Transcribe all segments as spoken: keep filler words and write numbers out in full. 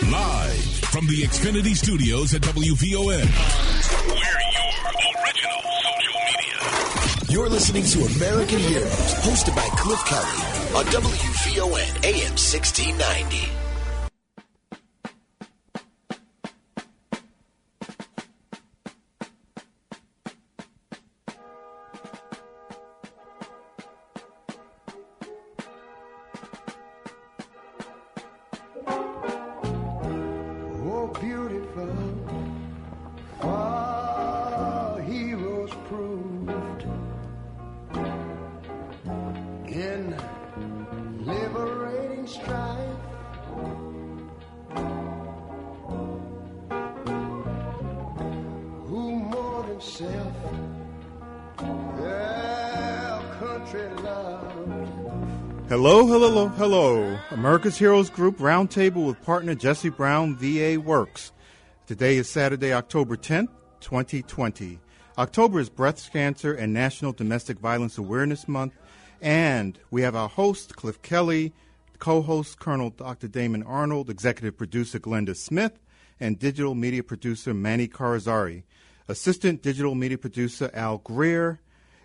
Live from the Xfinity Studios at W V O N. We're your original social media. You're listening to American Heroes, hosted by Cliff Kelly on W V O N A M sixteen ninety. Hello, hello, hello. America's Heroes Group Roundtable with partner Jesse Brown, V A Works. Today is Saturday, October tenth, twenty twenty. October is Breast Cancer and National Domestic Violence Awareness Month. And we have our host, Cliff Kelly, co-host, Colonel Doctor Damon Arnold, executive producer, Glenda Smith, and digital media producer, Manny Carazari, assistant digital media producer, Al Greer,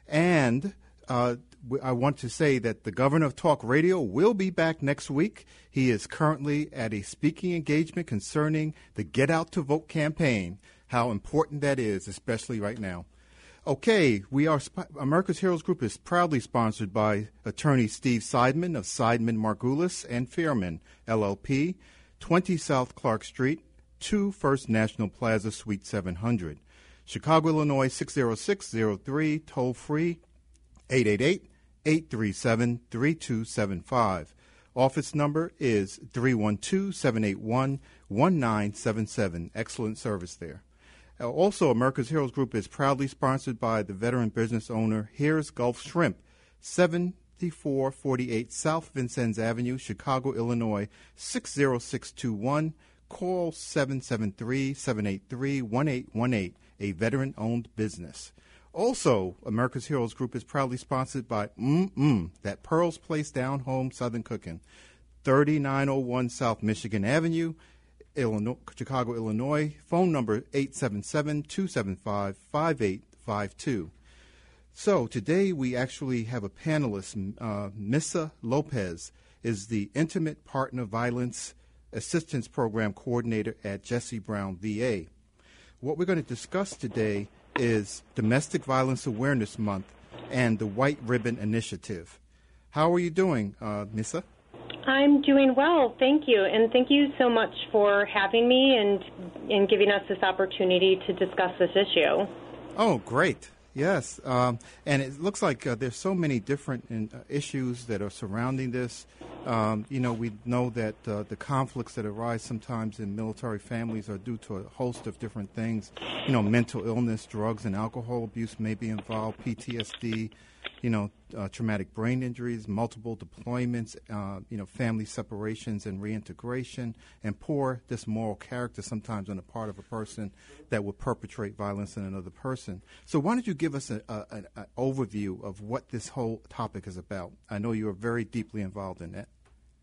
and uh, I want to say that the governor of Talk Radio will be back next week. He is currently at a speaking engagement concerning the Get Out to Vote campaign, how important that is, especially right now. Okay, we are America's Heroes Group is proudly sponsored by attorney Steve Seidman of Seidman, Margulis and Fairman, L L P, twenty South Clark Street, two First National Plaza, Suite seven hundred. Chicago, Illinois, six oh six oh three, toll free, eight eight eight, eight three seven, three two seven five. Office number is three one two, seven eight one, one nine seven seven. Excellent service there. Uh, also, America's Heroes Group is proudly sponsored by the veteran business owner Here's Gulf Shrimp, seventy-four forty-eight South Vincennes Avenue, Chicago, Illinois, six oh six two one. Call seven seven three, seven eight three, one eight one eight, a veteran-owned business. Also, America's Heroes Group is proudly sponsored by Mm-Mm, that Pearl's Place Down Home Southern Cooking, thirty-nine oh one South Michigan Avenue, Illinois, Chicago, Illinois. Phone number eight seven seven, two seven five, five eight five two. So today we actually have a panelist. Uh, Missa Lopez is the Intimate Partner Violence Assistance Program Coordinator at Jesse Brown, V A. What we're going to discuss today is Domestic Violence Awareness Month and the White Ribbon Initiative. How are you doing, uh, Missa? I'm doing well, thank you. And thank you so much for having me and, and giving us this opportunity to discuss this issue. Oh, great. Yes. Um, and it looks like uh, there's so many different in, uh, issues that are surrounding this. Um, you know, we know that uh, the conflicts that arise sometimes in military families are due to a host of different things. You know, mental illness, drugs and alcohol abuse may be involved, P T S D, you know, uh, traumatic brain injuries, multiple deployments, uh, you know, family separations and reintegration, and poor moral character sometimes on the part of a person that would perpetrate violence on another person. So why don't you give us an overview of what this whole topic is about? I know you are very deeply involved in that.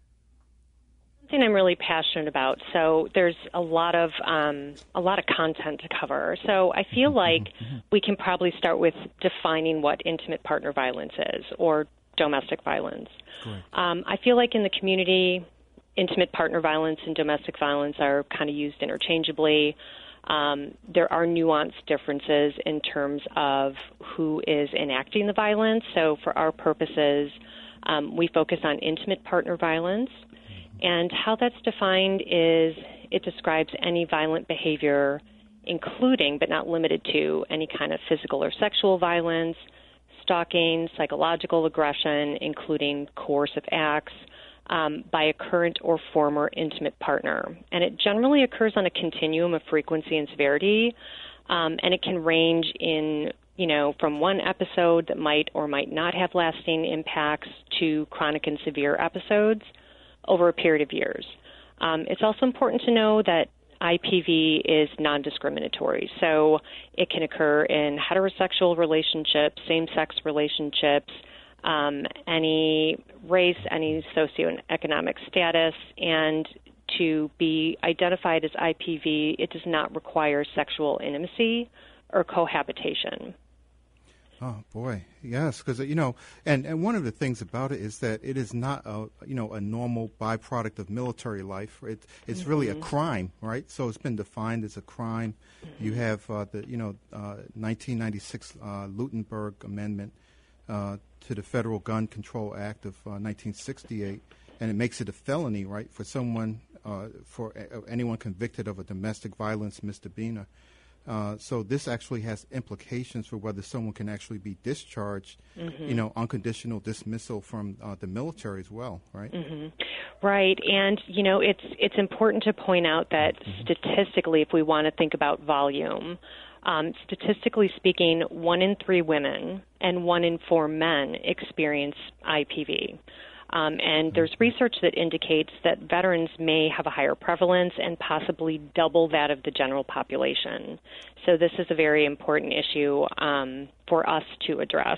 Something I'm really passionate about. So there's a lot of um, a lot of content to cover. So I feel like we can probably start with defining what intimate partner violence is, or domestic violence. Um, I feel like in the community, intimate partner violence and domestic violence are kind of used interchangeably. Um, there are nuanced differences in terms of who is enacting the violence. So for our purposes, um, we focus on intimate partner violence. And how that's defined is it describes any violent behavior, including but not limited to any kind of physical or sexual violence, stalking, psychological aggression, including coercive acts, um, by a current or former intimate partner. And it generally occurs on a continuum of frequency and severity, um, and it can range in, you know, from one episode that might or might not have lasting impacts to chronic and severe episodes over a period of years. Um, it's also important to know that I P V is non-discriminatory, so it can occur in heterosexual relationships, same-sex relationships, um, any race, any socioeconomic status, and to be identified as I P V, it does not require sexual intimacy or cohabitation. Oh, boy, yes, because, you know, and, and one of the things about it is that it is not, a you know, a normal byproduct of military life. It, it's mm-hmm. really a crime, right? So it's been defined as a crime. Mm-hmm. You have uh, the, you know, uh, nineteen ninety-six uh, Lutenberg Amendment uh, to the Federal Gun Control Act of uh, nineteen sixty-eight, and it makes it a felony, right, for someone, uh, for a- anyone convicted of a domestic violence misdemeanor. Uh, so this actually has implications for whether someone can actually be discharged, mm-hmm. you know, unconditional dismissal from uh, the military as well, right? Mm-hmm. Right, and, you know, it's it's important to point out that mm-hmm. statistically, if we want to think about volume, um, statistically speaking, one in three women and one in four men experience I P V. Um, and there's research that indicates that veterans may have a higher prevalence and possibly double that of the general population. So this is a very important issue um, for us to address.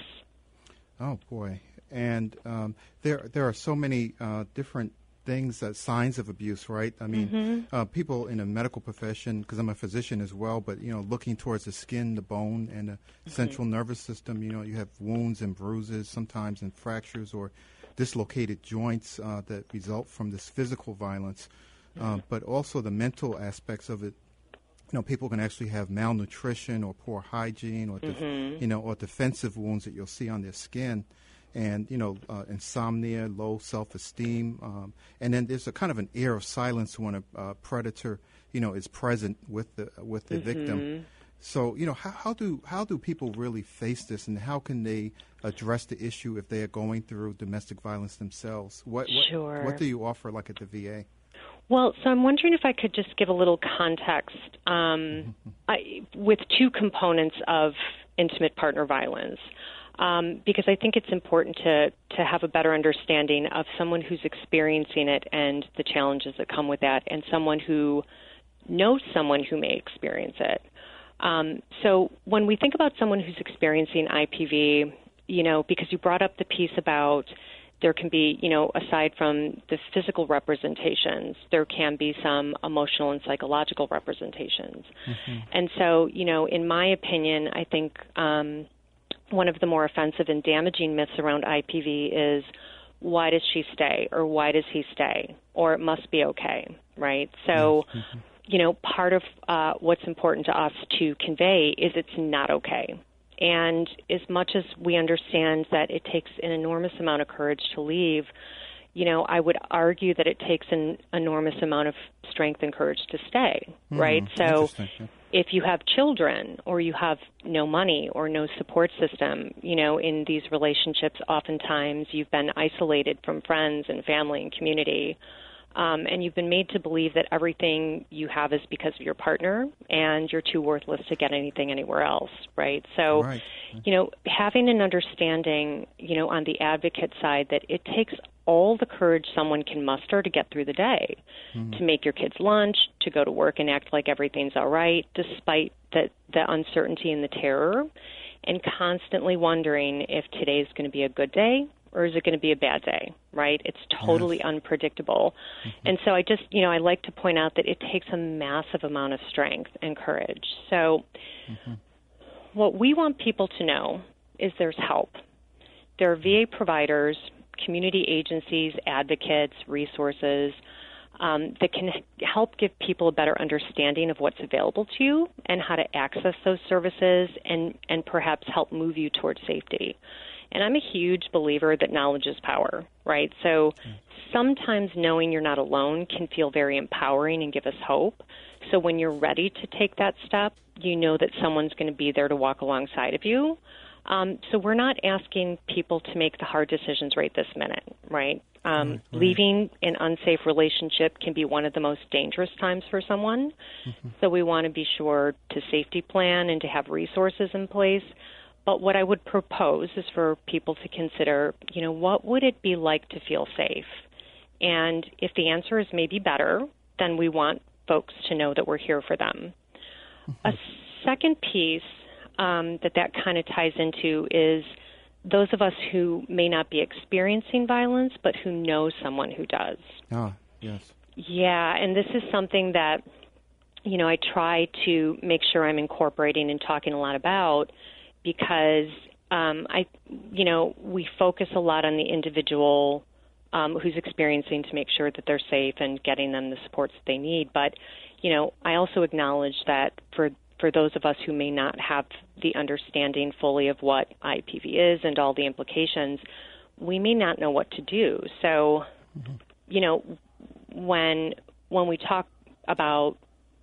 Oh, boy. And um, there there are so many uh, different things, uh, signs of abuse, right? I mean, mm-hmm. uh, people in the medical profession, because I'm a physician as well, but, you know, looking towards the skin, the bone, and the mm-hmm. central nervous system, you know, you have wounds and bruises, sometimes and fractures or dislocated joints uh, that result from this physical violence, uh, but also the mental aspects of it. You know, people can actually have malnutrition or poor hygiene or, def- mm-hmm. you know, or defensive wounds that you'll see on their skin, and, you know, uh, insomnia, low self-esteem, um, and then there's a kind of an air of silence when a uh, predator, you know, is present with the with the mm-hmm. victim. So, you know, how, how do how do people really face this, and how can they address the issue if they are going through domestic violence themselves? What what, sure. what do you offer, like at the V A? Well, so I'm wondering if I could just give a little context um, I, with two components of intimate partner violence, um, because I think it's important to, to have a better understanding of someone who's experiencing it and the challenges that come with that, and someone who knows someone who may experience it. Um, so when we think about someone who's experiencing I P V, you know, because you brought up the piece about there can be, you know, aside from the physical representations, there can be some emotional and psychological representations. Mm-hmm. And so, you know, in my opinion, I think um, one of the more offensive and damaging myths around I P V is, why does she stay, or why does he stay, or it must be okay, right? So, yes. mm-hmm. you know, part of uh, what's important to us to convey is it's not okay. And as much as we understand that it takes an enormous amount of courage to leave, you know, I would argue that it takes an enormous amount of strength and courage to stay, mm, right? So yeah. if you have children, or you have no money or no support system, you know, in these relationships, oftentimes you've been isolated from friends and family and community. Um, and you've been made to believe that everything you have is because of your partner, and you're too worthless to get anything anywhere else, right? So, right. you know, having an understanding, you know, on the advocate side that it takes all the courage someone can muster to get through the day, mm-hmm. to make your kids lunch, to go to work and act like everything's all right, despite the, the uncertainty and the terror, and constantly wondering if today's going to be a good day, or is it going to be a bad day, right? It's totally yes. unpredictable. Mm-hmm. And so I just, you know, I like to point out that it takes a massive amount of strength and courage. So mm-hmm. what we want people to know is there's help. There are V A providers, community agencies, advocates, resources um, that can help give people a better understanding of what's available to you and how to access those services, and, and perhaps help move you towards safety. And I'm a huge believer that knowledge is power, right? So sometimes knowing you're not alone can feel very empowering and give us hope. So when you're ready to take that step, you know that someone's going to be there to walk alongside of you. Um, so we're not asking people to make the hard decisions right this minute, right? Um, right, right. Leaving an unsafe relationship can be one of the most dangerous times for someone. Mm-hmm. So we want to be sure to safety plan and to have resources in place. But what I would propose is for people to consider, you know, what would it be like to feel safe? And if the answer is maybe better, then we want folks to know that we're here for them. Mm-hmm. A second piece um, that that kind of ties into is those of us who may not be experiencing violence, but who know someone who does. Ah, yes. Yeah, and this is something that, you know, I try to make sure I'm incorporating and talking a lot about because, um, I, you know, we focus a lot on the individual um, who's experiencing to make sure that they're safe and getting them the supports that they need. But, you know, I also acknowledge that for for those of us who may not have the understanding fully of what I P V is and all the implications, we may not know what to do. So, mm-hmm. you know, when when we talk about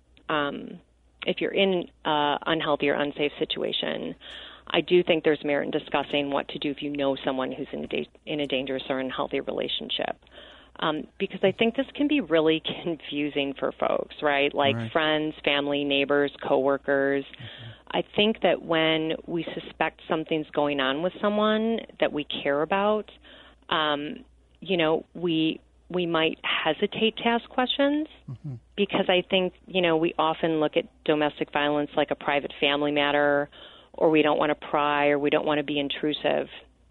um, if you're in an unhealthy or unsafe situation, I do think there's merit in discussing what to do if you know someone who's in a, da- in a dangerous or unhealthy relationship. Um, because I think this can be really confusing for folks, right? Like right. friends, family, neighbors, coworkers. Mm-hmm. I think that when we suspect something's going on with someone that we care about, um, you know, we we might hesitate to ask questions mm-hmm. because I think, you know, we often look at domestic violence like a private family matter, or we don't want to pry, or we don't want to be intrusive.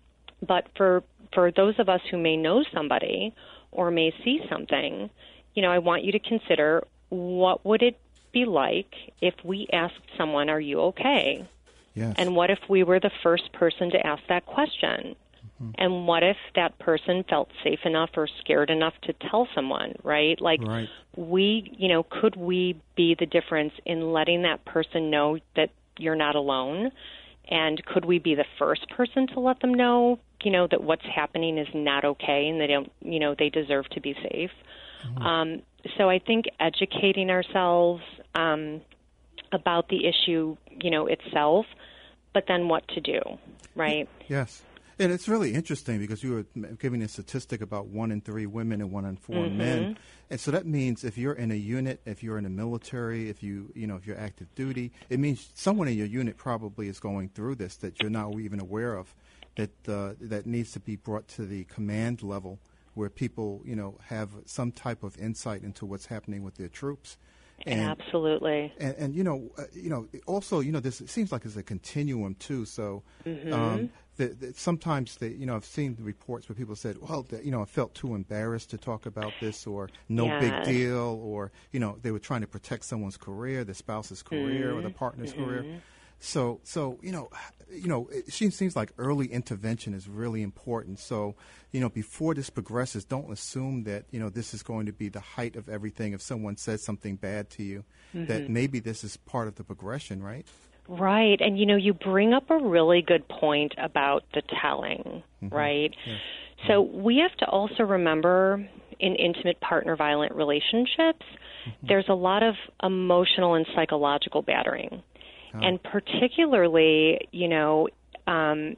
But for for those of us who may know somebody or may see something, you know, I want you to consider, what would it be like if we asked someone, are you okay? Yes. And what if we were the first person to ask that question? Mm-hmm. And what if that person felt safe enough or scared enough to tell someone, right? Like, right. we, you know, could we be the difference in letting that person know that you're not alone? And could we be the first person to let them know, you know, that what's happening is not okay and they don't, you know, they deserve to be safe? Mm-hmm. Um, so I think educating ourselves um, about the issue, you know, itself, but then what to do, right? Yes. And it's really interesting because you were giving a statistic about one in three women and one in four mm-hmm. men. And so that means if you're in a unit, if you're in the military, if you, you know, if you're active duty, it means someone in your unit probably is going through this that you're not even aware of, that uh, that needs to be brought to the command level where people, you know, have some type of insight into what's happening with their troops. And, Absolutely. And, and you know, uh, you know, also, you know, this it seems like it's a continuum too. So mm-hmm. um, the, the, sometimes, they, you know, I've seen reports where people said, well, the, you know, I felt too embarrassed to talk about this, or no yes. big deal, or, you know, they were trying to protect someone's career, the spouse's career, mm-hmm. or the partner's mm-hmm. career. So, so you know, you know, it seems like early intervention is really important. So, you know, before this progresses, don't assume that, you know, this is going to be the height of everything. If someone says something bad to you, mm-hmm. that maybe this is part of the progression, right? Right. And, you know, you bring up a really good point about the telling, mm-hmm. right? Yeah. So we have to also remember in intimate partner violent relationships, mm-hmm. there's a lot of emotional and psychological battering. And particularly, you know, um,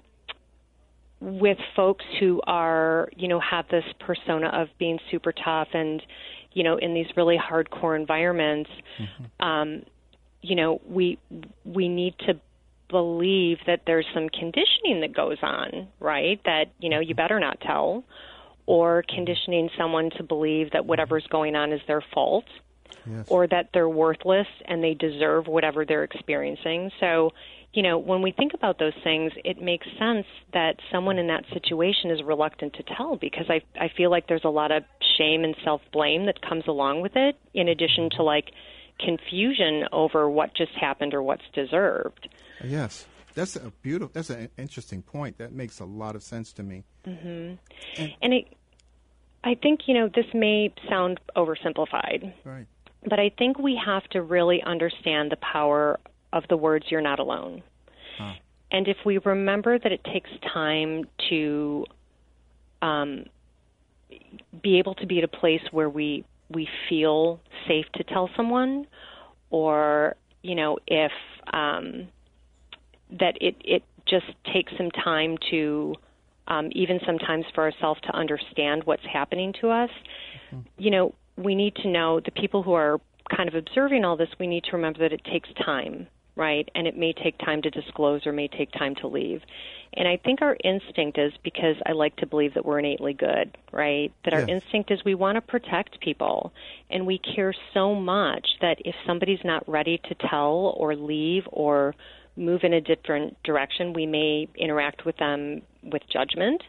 with folks who are, you know, have this persona of being super tough and, you know, in these really hardcore environments, mm-hmm. um, you know, we we need to believe that there's some conditioning that goes on, right? That, you know, you better not tell, or conditioning someone to believe that whatever's going on is their fault. Yes. Or that they're worthless and they deserve whatever they're experiencing. So, you know, when we think about those things, it makes sense that someone in that situation is reluctant to tell, because I I feel like there's a lot of shame and self-blame that comes along with it, in addition to, like, confusion over what just happened or what's deserved. Yes. That's a beautiful, that's an interesting point. That makes a lot of sense to me. Mm-hmm. And, and it, I think, you know, this may sound oversimplified. Right. But I think we have to really understand the power of the words, you're not alone. Huh. And if we remember that it takes time to um, be able to be at a place where we, we feel safe to tell someone, or, you know, if um, that it, it just takes some time to, um, even sometimes for ourselves to understand what's happening to us, mm-hmm. you know, we need to know, the people who are kind of observing all this, we need to remember that it takes time, right? And it may take time to disclose or may take time to leave. And I think our instinct is, because I like to believe that we're innately good, right? That our yes. instinct is we want to protect people. And we care so much that if somebody's not ready to tell or leave or move in a different direction, we may interact with them with judgment.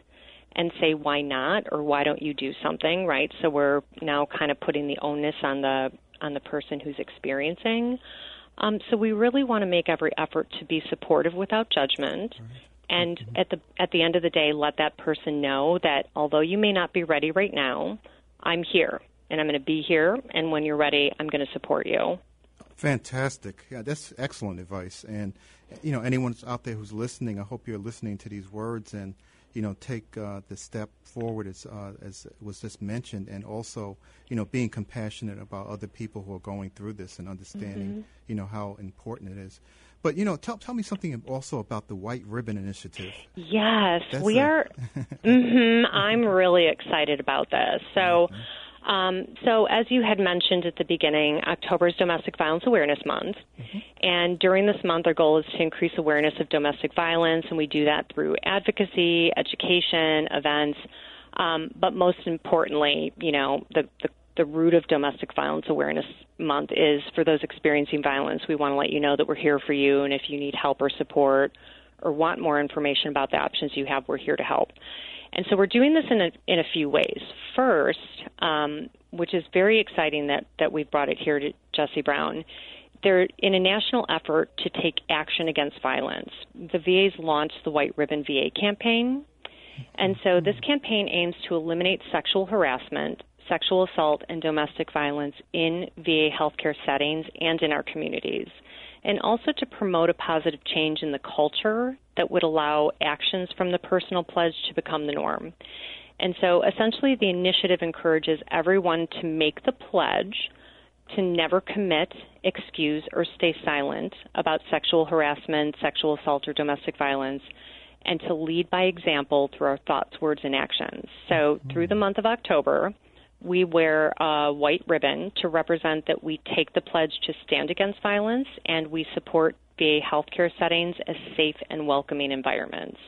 and say, why not, or why don't you do something, right? So we're now kind of putting the onus on the on the person who's experiencing. Um, so we really want to make every effort to be supportive without judgment. Right. And mm-hmm. at the at the end of the day, let that person know that although you may not be ready right now, I'm here, and I'm going to be here, and when you're ready, I'm going to support you. Fantastic. Yeah, that's excellent advice. And, you know, anyone out there who's listening, I hope you're listening to these words and, you know, take uh, the step forward as, uh, as was just mentioned, and also, you know, being compassionate about other people who are going through this and understanding, mm-hmm. you know, how important it is. But, you know, tell, tell me something also about the White Ribbon Initiative. Yes, That's we a- are. mm-hmm, I'm really excited about this. So, mm-hmm. Um, so as you had mentioned at the beginning, October is Domestic Violence Awareness Month. Mm-hmm. And during this month, our goal is to increase awareness of domestic violence, and we do that through advocacy, education, events. Um, but most importantly, you know, the, the, the root of Domestic Violence Awareness Month is for those experiencing violence. We want to let you know that we're here for you, and if you need help or support or want more information about the options you have, we're here to help. And so we're doing this in a, in a few ways. First, um, which is very exciting that, that we've brought it here to Jesse Brown, they're in a national effort to take action against violence. The V A's launched the White Ribbon V A campaign. And so this campaign aims to eliminate sexual harassment, sexual assault, and domestic violence in V A healthcare settings and in our communities, and also to promote a positive change in the culture that would allow actions from the personal pledge to become the norm. And so essentially the initiative encourages everyone to make the pledge to never commit, excuse, or stay silent about sexual harassment, sexual assault, or domestic violence, and to lead by example through our thoughts, words, and actions. So through the month of October, we wear a white ribbon to represent that we take the pledge to stand against violence, and we support V A healthcare settings as safe and welcoming environments.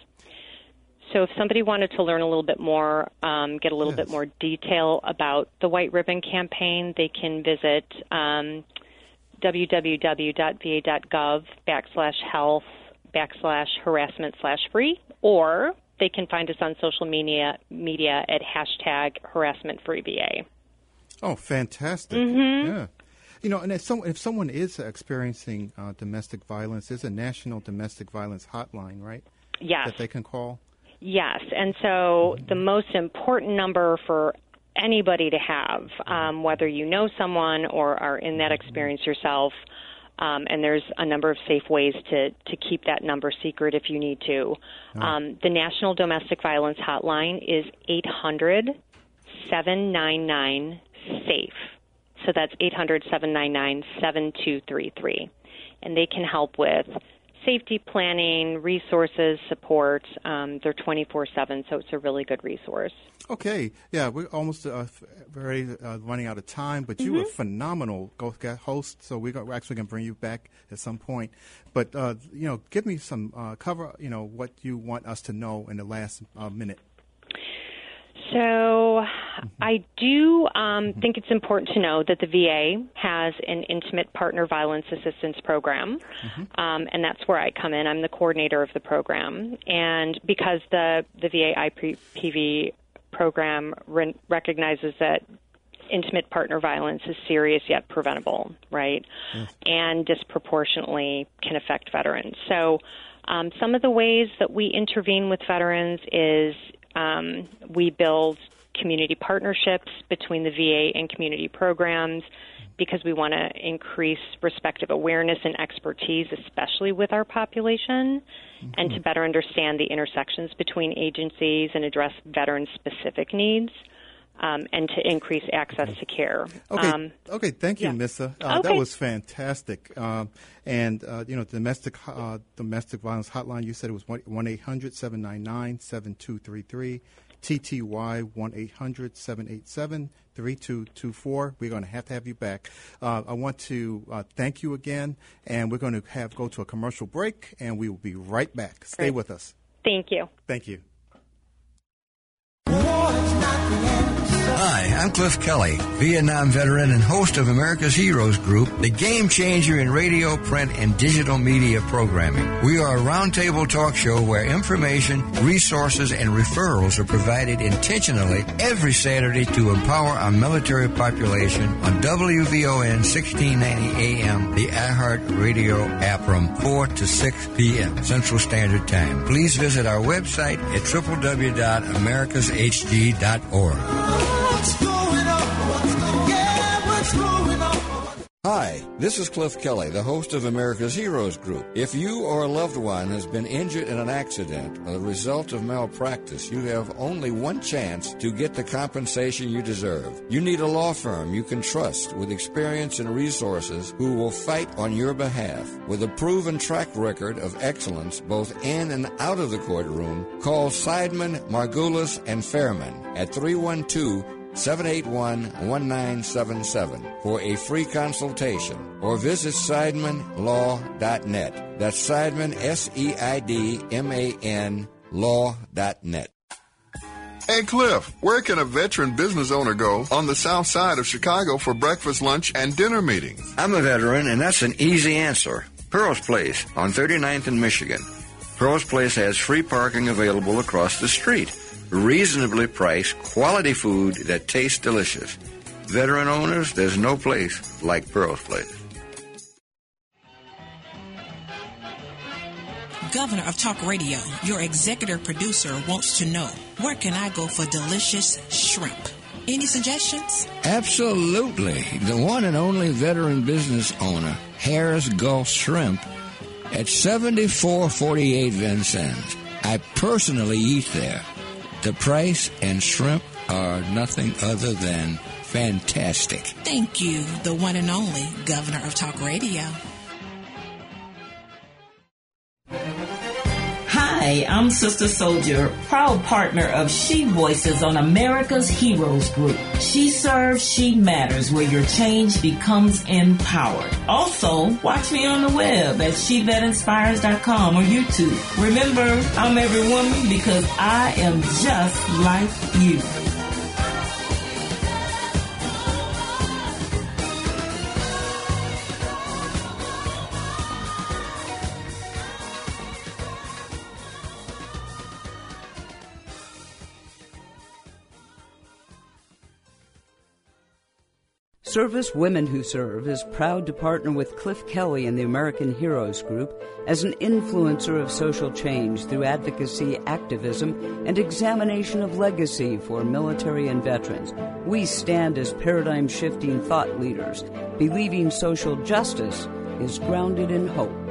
So if somebody wanted to learn a little bit more, um, get a little yes. bit more detail about the White Ribbon campaign, they can visit um, www.va.gov backslash health backslash harassment slash free, or they can find us on social media media at hashtag harassment free V A. Oh, fantastic. Mm-hmm. Yeah. You know, and if, some, if someone is experiencing uh, domestic violence, there's a national domestic violence hotline, right? Yes. That they can call? Yes. And so the most important number for anybody to have, um, whether you know someone or are in that experience yourself, Um, and there's a number of safe ways to, to keep that number secret if you need to. Um, the National Domestic Violence Hotline is eight hundred, seven nine nine, SAFE. So that's eight hundred, seven nine nine, seven two three three. And they can help with safety planning, resources, support. Um, they're twenty-four seven, so it's a really good resource. Okay. Yeah, we're almost uh, very uh, running out of time, but you mm-hmm. were a phenomenal host, so we're, we're actually going to bring you back at some point. But, uh, you know, give me some uh, cover, you know, what you want us to know in the last uh, minute. So mm-hmm. I do um, think it's important to know that the V A has an intimate partner violence assistance program, mm-hmm. um, and that's where I come in. I'm the coordinator of the program. And because the, the V A I P V program re- recognizes that intimate partner violence is serious yet preventable, right, yes. and disproportionately can affect veterans. So um, some of the ways that we intervene with veterans is Um, we build community partnerships between the V A and community programs because we want to increase respective awareness and expertise, especially with our population, mm-hmm. and to better understand the intersections between agencies and address veteran-specific needs, um, and to increase access to care. Okay, um, okay. Thank you, yeah. Missa. Uh, okay. That was fantastic. Um, and uh, you know, domestic uh, domestic violence hotline. You said it was one eight hundred seven nine nine seven two three three. T T Y one eight hundred seven eight seven three two two four. We're going to have to have you back. Uh, I want to uh, thank you again, and we're going to have go to a commercial break, and we will be right back. Stay Great. with us. Thank you. Thank you. War is not the answer. Hi, I'm Cliff Kelly, Vietnam veteran and host of America's Heroes Group, the game changer in radio, print, and digital media programming. We are a roundtable talk show where information, resources, and referrals are provided intentionally every Saturday to empower our military population on W V O N sixteen ninety A M, the iHeart Radio app from four to six p.m. Central Standard Time. Please visit our website at w w w dot americas h g dot org. Hi, this is Cliff Kelly, the host of America's Heroes Group. If you or a loved one has been injured in an accident or the result of malpractice, you have only one chance to get the compensation you deserve. You need a law firm you can trust with experience and resources who will fight on your behalf. With a proven track record of excellence both in and out of the courtroom, call Seidman, Margulis, and Fairman at three one two, seven eight one, one nine seven seven for a free consultation, or visit Seidman Law dot net. That's Seidman, S E I D M A N, law dot net. Hey, Cliff, where can a veteran business owner go on the south side of Chicago for breakfast, lunch, and dinner meetings? I'm a veteran, and that's an easy answer. Pearl's Place on thirty-ninth and Michigan. Pearl's Place has free parking available across the street. Reasonably priced, quality food that tastes delicious. Veteran owners, there's no place like Pearl's Place. Governor of Talk Radio, your executive producer, wants to know, where can I go for delicious shrimp? Any suggestions? Absolutely. The one and only veteran business owner, Harris Gulf Shrimp, at seventy-four forty-eight Vincennes. I personally eat there. The price and shrimp are nothing other than fantastic. Thank you, the one and only Governor of Talk Radio. Hi, I'm Sister Soldier, proud partner of She Voices on America's Heroes Group. She serves, she matters, where your change becomes empowered. Also, watch me on the web at she vet inspires dot com or YouTube. Remember, I'm every woman because I am just like you. Service Women Who Serve is proud to partner with Cliff Kelly and the American Heroes Group as an influencer of social change through advocacy, activism, and examination of legacy for military and veterans. We stand as paradigm-shifting thought leaders, believing social justice is grounded in hope.